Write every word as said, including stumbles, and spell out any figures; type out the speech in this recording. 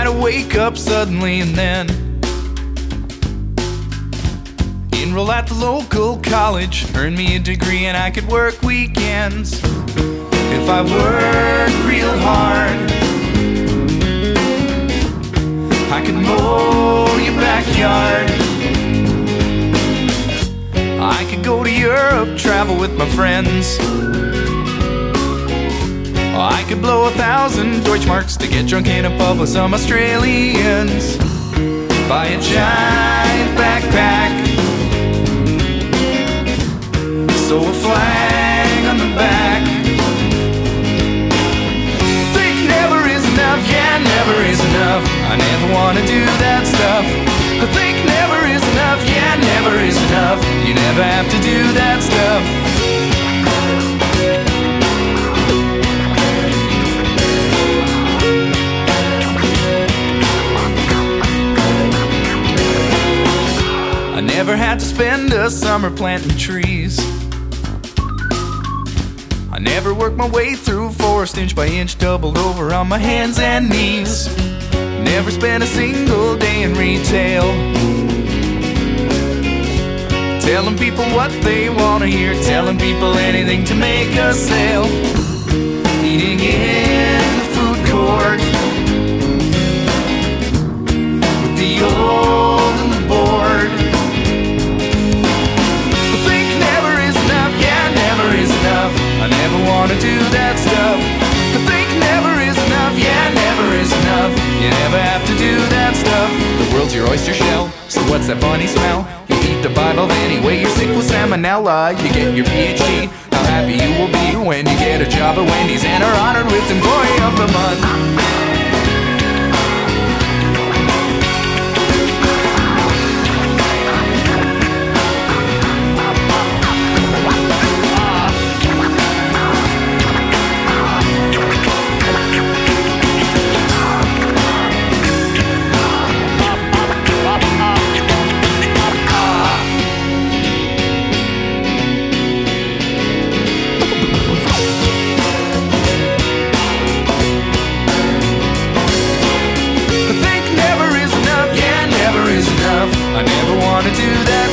I wake up suddenly and then enroll at the local college, earn me a degree, and I could work weekends. If I work real hard, I could mow your backyard. I could go to Europe, travel with my friends. I could blow a thousand Deutschmarks to get drunk in a pub with some Australians. Buy a giant backpack, sew a flag on the back. Think never is enough, yeah, never is enough. I never wanna do that stuff. I think never is enough, yeah, never is enough. You never have to do that stuff. I never had to spend a summer planting trees. I never worked my way through forest inch by inch, doubled over on my hands and knees. Never spent a single day in retail, telling people what they want to hear, telling people anything to make a sale. Eating in the food court with the old and the bored. I think never is enough, yeah, never is enough. I never want to do that stuff. I think never is enough, yeah, never is enough. You never have to do that stuff. The world's your oyster shell, so what's that funny smell? You eat the Bible anyway, you're sick with salmonella. You get your P H D, how happy you will be when you get a job at Wendy's and are honored with Employee of the Month. I never want to do that